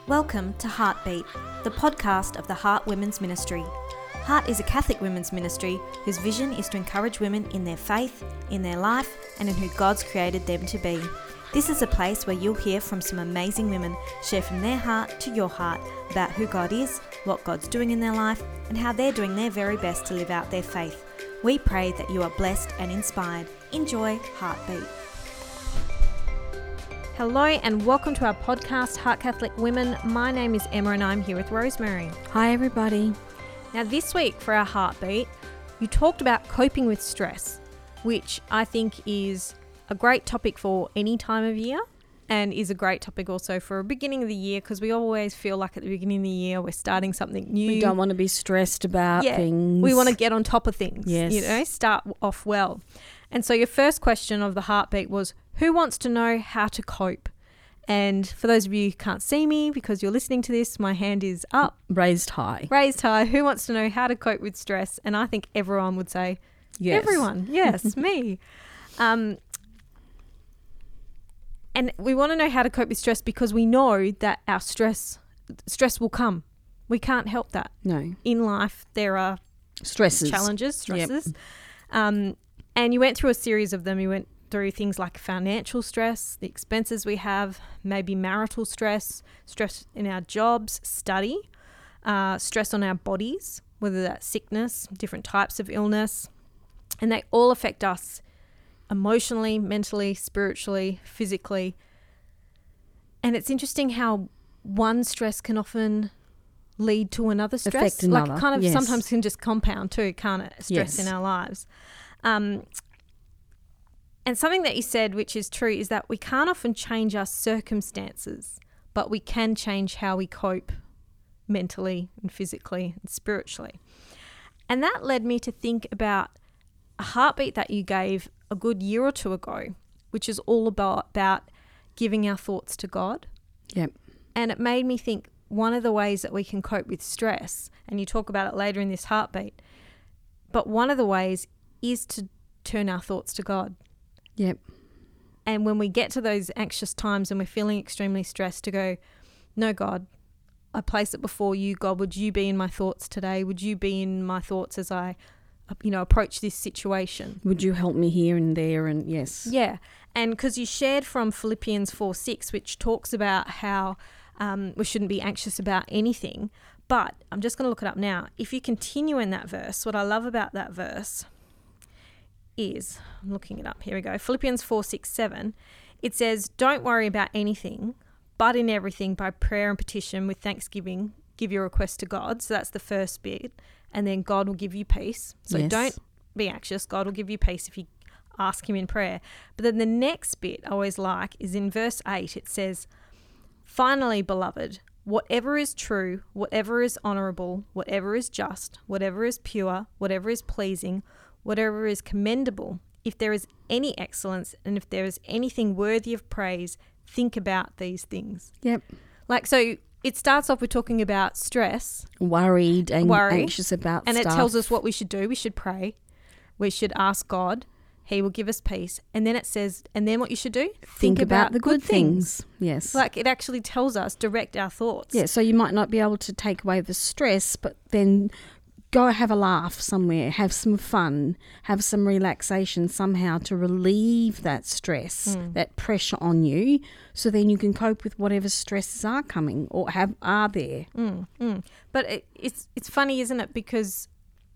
Welcome to Heartbeat, the podcast of the Heart Women's Ministry. Heart is a Catholic women's ministry whose vision is to encourage women in their faith, in their life, and in who God's created them to be. This is a place where you'll hear from some amazing women share from their heart to your heart about who God is, what God's doing in their life, and how they're doing their very best to live out their faith. We pray that you are blessed and inspired. Enjoy Heartbeat. Hello and welcome to our podcast, Heart Catholic Women. My name is Emma and I'm here with Rosemary. Hi everybody. Now this week for our Heartbeat, you talked about coping with stress, which I think is a great topic for any time of year and is a great topic also for a beginning of the year, because we always feel like at the beginning of the year we're starting something new. We don't want to be stressed about things. We want to get on top of things, yes. Start off well. And so your first question of the Heartbeat was, who wants to know how to cope? And for those of you who can't see me because you're listening to this, my hand is up. Raised high. Raised high. Who wants to know how to cope with stress? And I think everyone would say, yes. Everyone. Yes, me. And we want to know how to cope with stress because we know that our stress will come. We can't help that. No. In life, there are stresses, stresses. Yep. And you went through a series of them. You went through things like financial stress, the expenses we have, maybe marital stress, stress in our jobs, study, stress on our bodies, whether that's sickness, different types of illness. And they all affect us emotionally, mentally, spiritually, physically. And it's interesting how one stress can often lead to another stress. Affect another. Like kind of yes. sometimes can just compound too, can't it? Stress in our lives. And something that you said, which is true, is that we can't often change our circumstances, but we can change how we cope mentally and physically and spiritually. And that led me to think about a Heartbeat that you gave a good year or two ago, which is all about giving our thoughts to God. Yep. And it made me think one of the ways that we can cope with stress, and you talk about it later in this Heartbeat, but one of the ways is to turn our thoughts to God. Yep. And when we get to those anxious times and we're feeling extremely stressed, to go, no, God, I place it before you. God, would you be in my thoughts today? Would you be in my thoughts as I, approach this situation? Would you help me here and there? And yes. Yeah. And because you shared from Philippians 4:6, which talks about how we shouldn't be anxious about anything. But I'm just going to look it up now. If you continue in that verse, what I love about that verse is, I'm looking it up, here we go, Philippians 4:6-7, it says, don't worry about anything, but in everything by prayer and petition with thanksgiving, give your request to God. So that's the first bit. And then God will give you peace. So yes. Don't be anxious. God will give you peace if you ask him in prayer. But then the next bit I always like is in verse 8, it says, finally, beloved, whatever is true, whatever is honourable, whatever is just, whatever is pure, whatever is pleasing, whatever is commendable, if there is any excellence and if there is anything worthy of praise, think about these things. Yep. So it starts off with talking about stress. Worried and anxious about and stuff. And it tells us what we should do. We should pray. We should ask God. He will give us peace. And then it says, and then what you should do? Think about the good things. Yes. It actually tells us, direct our thoughts. Yeah, so you might not be able to take away the stress, but then go have a laugh somewhere, have some fun, have some relaxation somehow to relieve that stress, that pressure on you, so then you can cope with whatever stresses are coming or are there. But it's funny, isn't it? Because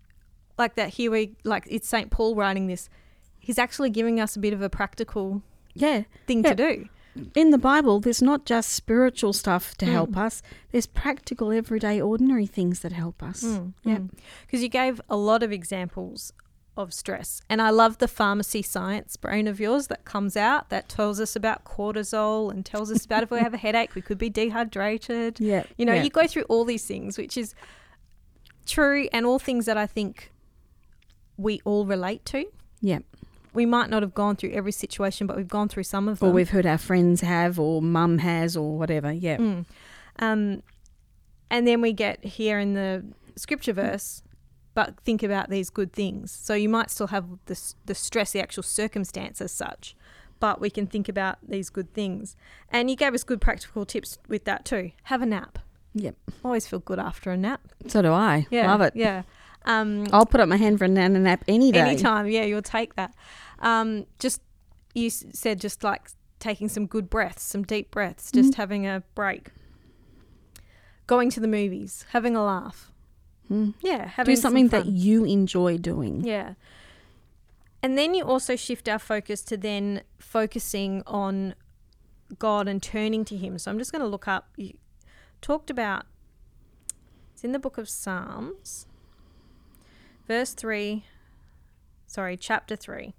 it's St. Paul writing this, he's actually giving us a bit of a practical thing to do. In the Bible, there's not just spiritual stuff to help us. There's practical, everyday, ordinary things that help us. Because you gave a lot of examples of stress. And I love the pharmacy science brain of yours that comes out that tells us about cortisol and tells us about if we have a headache, we could be dehydrated. Yeah. You go through all these things, which is true, and all things that I think we all relate to. Yeah. We might not have gone through every situation, but we've gone through some of them. Or we've heard our friends have, or mum has, or whatever, And then we get here in the scripture verse, but think about these good things. So you might still have the stress, the actual circumstance as such, but we can think about these good things. And you gave us good practical tips with that too. Have a nap. Yep. Always feel good after a nap. So do I. Yeah, Love it. Yeah. I'll put up my hand for a nap any day. Anytime, yeah, you'll take that. You said just like taking some good breaths, some deep breaths, just having a break. Going to the movies, having a laugh. Yeah, having Do something some that fun. you enjoy doing. Yeah. And then you also shift our focus to then focusing on God and turning to him. So I'm just going to look up, you talked about, it's in the book of Psalms, chapter 3,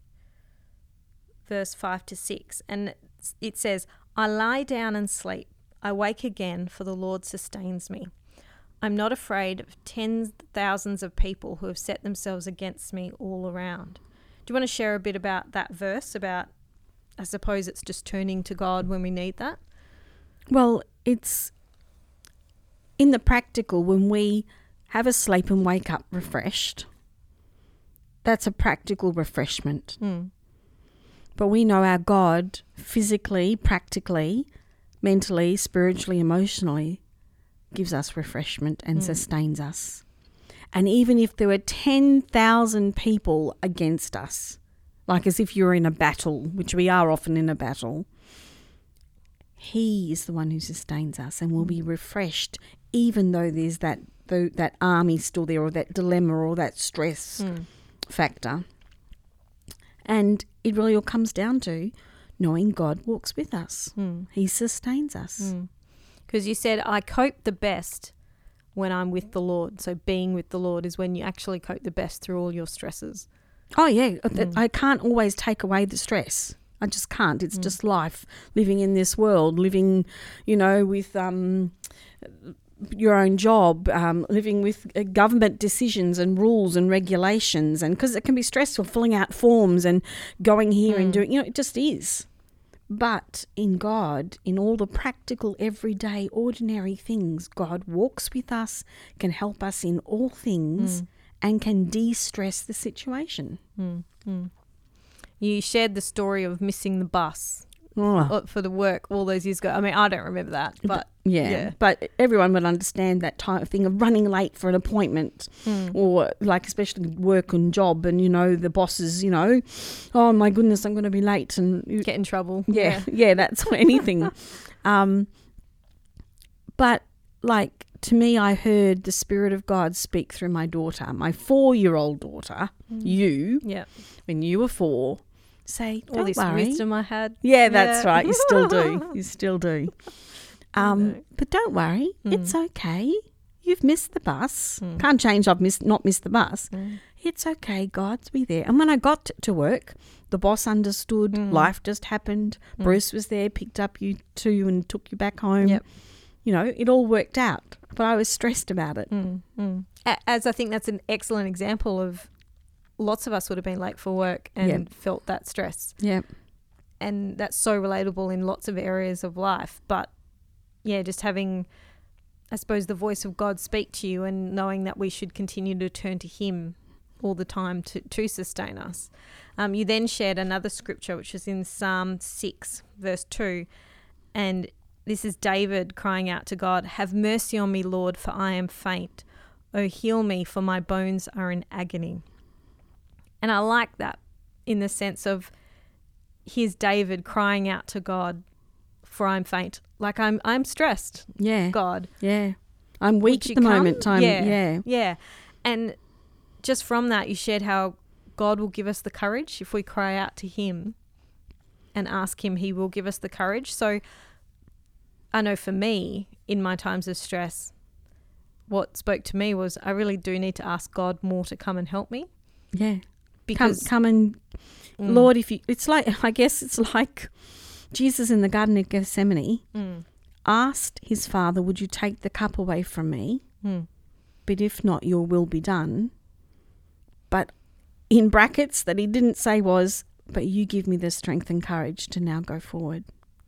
verse 5 to 6. And it says, I lie down and sleep. I wake again, for the Lord sustains me. I'm not afraid of tens of thousands of people who have set themselves against me all around. Do you want to share a bit about that verse, about, I suppose it's just turning to God when we need that? Well, it's in the practical, when we have a sleep and wake up refreshed, that's a practical refreshment. But we know our God physically, practically, mentally, spiritually, emotionally gives us refreshment and sustains us. And even if there were 10,000 people against us, like as if you're in a battle, which we are often in a battle, he is the one who sustains us and will be refreshed, even though there's that army still there, or that dilemma, or that stress factor. And it really all comes down to knowing God walks with us. He sustains us. Because you said, I cope the best when I'm with the Lord. So being with the Lord is when you actually cope the best through all your stresses. Oh, yeah. I can't always take away the stress. I just can't. It's just life, living in this world, living, with your own job, living with government decisions and rules and regulations. And because it can be stressful, filling out forms and going here and doing, it just is. But in God, in all the practical, everyday, ordinary things, God walks with us, can help us in all things, and can de-stress the situation. You shared the story of missing the bus for the work all those years ago. I mean, I don't remember that, but yeah. But everyone would understand that type of thing of running late for an appointment, or like especially work and job, and the bosses, oh my goodness, I'm going to be late, and get in trouble. Yeah, that's anything. But like, to me, I heard the Spirit of God speak through my daughter, my 4-year-old daughter, when you were 4. Say, don't all this worry. wisdom I had. Yeah, that's right. You still do. You still do. But don't worry. It's okay. You've missed the bus. Can't change I've not missed the bus. It's okay. God's be there. And when I got to work, the boss understood. Life just happened. Bruce was there, picked up you two and took you back home. Yep. It all worked out. But I was stressed about it. As I think that's an excellent example of lots of us would have been late for work and felt that stress. Yeah. And that's so relatable in lots of areas of life. But, yeah, just having, I suppose, the voice of God speak to you and knowing that we should continue to turn to him all the time to sustain us. You then shared another scripture, which is in Psalm 6, verse 2. And this is David crying out to God, have mercy on me, Lord, for I am faint. Oh, heal me, for my bones are in agony. And I like that in the sense of here's David crying out to God, for I'm faint. Like I'm stressed. Yeah. God. Yeah. I'm weak at the moment. Yeah. And just from that, you shared how God will give us the courage if we cry out to him and ask him, he will give us the courage. So I know for me, in my times of stress, what spoke to me was I really do need to ask God more to come and help me. Yeah. Because come and Lord, it's like Jesus in the Garden of Gethsemane asked his Father, would you take the cup away from me? But if not, your will be done. But in brackets that he didn't say was, but you give me the strength and courage to now go forward.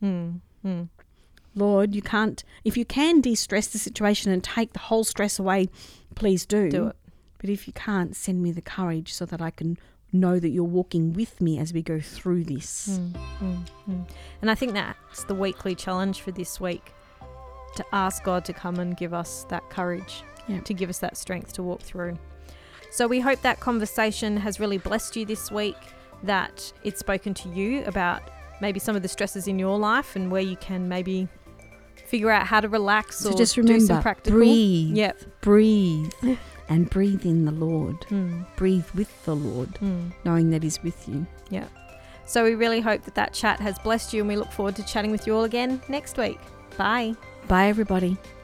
Lord, if you can de-stress the situation and take the whole stress away, please do. Do it. But if you can't, send me the courage so that I can know that you're walking with me as we go through this. And I think that's the weekly challenge for this week, to ask God to come and give us that courage, to give us that strength to walk through. So we hope that conversation has really blessed you this week, that it's spoken to you about maybe some of the stresses in your life and where you can maybe figure out how to relax, so or just remember, do some practical. Breathe and breathe in the Lord. Breathe with the Lord, knowing that He's with you. Yeah. So we really hope that chat has blessed you, and we look forward to chatting with you all again next week. Bye. Bye, everybody.